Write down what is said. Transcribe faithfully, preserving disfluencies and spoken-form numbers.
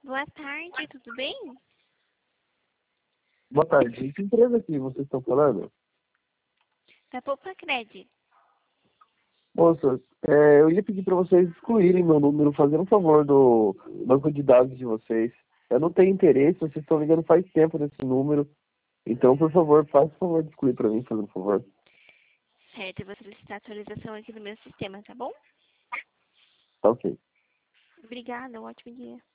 Boa tarde, tudo bem? Boa tarde. Que empresa que vocês estão falando? Da Poupacred. Moça, é, eu ia pedir para vocês excluírem meu número, fazendo um favor do banco de dados de vocês. Eu não tenho interesse, vocês estão ligando faz tempo nesse número. Então, por favor, faça o favor de excluir para mim, fazendo um favor. Certo, eu vou solicitar atualização aqui no meu sistema, tá bom? Tá ok. Obrigada, um ótimo dia.